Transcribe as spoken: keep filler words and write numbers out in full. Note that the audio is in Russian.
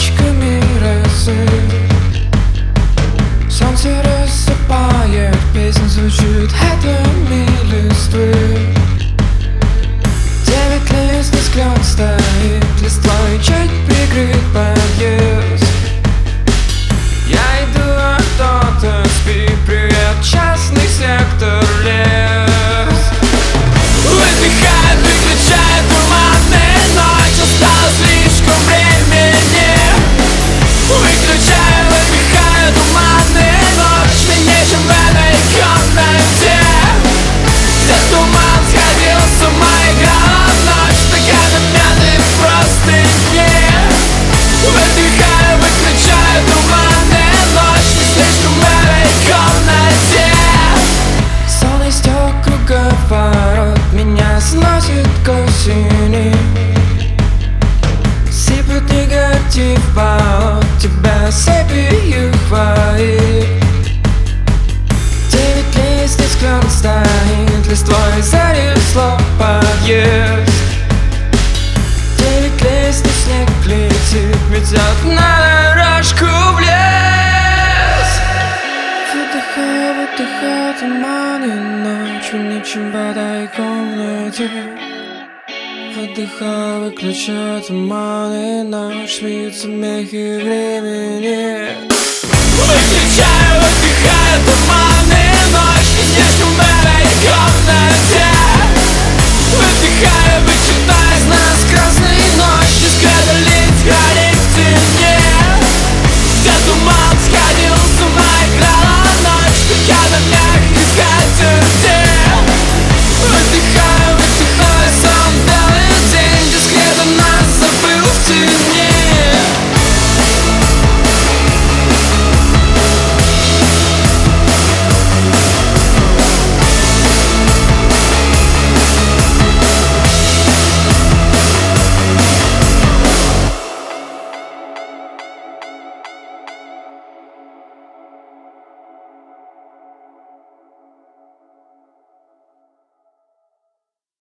кусочками росы. Солнце рассыпает, песня звучит этими листвы. Девять листьев клен стоит, листвой чуть прикрыт подъезд. Я иду, а кто-то спит, привет, частный сектор, лес. Выдыхает, выключает туманные ночи, осталось слишком времени. Выключаю, выдыхаю туманные ночи, нечем в этой комнате. Где туман сходил с ума, играла в ночь, стаканы мяты простыни. Выдыхаю, выключаю туманные ночи, не слишком в этой комнате. Сон истек круговорот, меня сносит к осени. Сыплет негатив болот, тебя сепью хвалит. Девять листьев клен стоит, листвой занесло подъезд. Девять листьев снег летит, метет на дорожку в лес. Выдыхаю, выдыхаю туманы ночью, ничем в этой комнате. Выдыхаю, выключаю туманы ночь, смеются мехи времени. Выключаю, выдыхаю туманы ночь, не слишком в этой комнате.